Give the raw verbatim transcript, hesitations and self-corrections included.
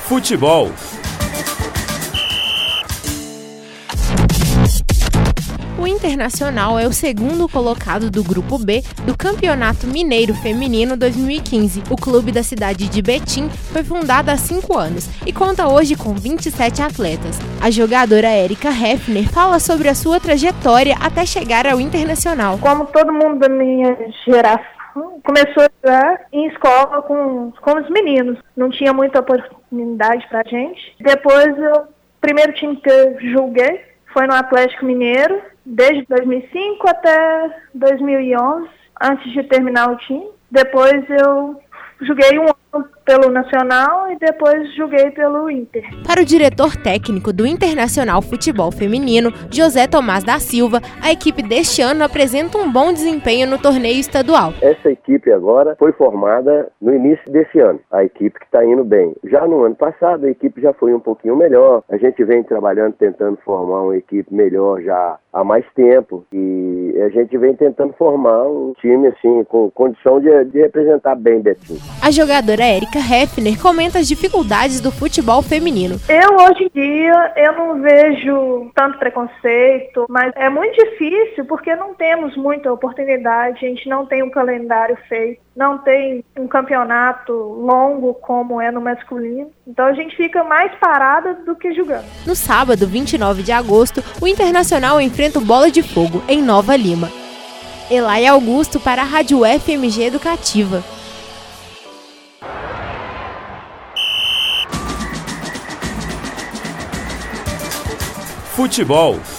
Futebol. O Internacional é o segundo colocado do Grupo B do Campeonato Mineiro Feminino dois mil e quinze. O clube da cidade de Betim foi fundado há cinco anos e conta hoje com vinte e sete atletas. A jogadora Érica Heffner fala sobre a sua trajetória até chegar ao Internacional. Como todo mundo da minha geração, começou a jogar em escola com, com os meninos. Não tinha muita oportunidade pra gente. Depois, o primeiro time que eu joguei foi no Atlético Mineiro, desde dois mil e cinco até dois mil e onze, antes de terminar o time. Depois eu joguei um ano pelo Nacional e depois joguei pelo Inter. Para o diretor técnico do Internacional Futebol Feminino, José Tomás da Silva, a equipe deste ano apresenta um bom desempenho no torneio estadual. Essa equipe agora foi formada no início desse ano, a equipe que está indo bem. Já no ano passado a equipe já foi um pouquinho melhor, a gente vem trabalhando, tentando formar uma equipe melhor já há mais tempo e a gente vem tentando formar um time assim com condição de, de representar bem Betim. A jogadora Érica Heffner comenta as dificuldades do futebol feminino. Eu, hoje em dia, eu não vejo tanto preconceito, mas é muito difícil porque não temos muita oportunidade, a gente não tem um calendário feito, não tem um campeonato longo como é no masculino, então a gente fica mais parada do que jogando. No sábado, vinte e nove de agosto, o Internacional enfrenta o Bola de Fogo, em Nova Lima. Elay Augusto para a Rádio F M G Educativa. Futebol.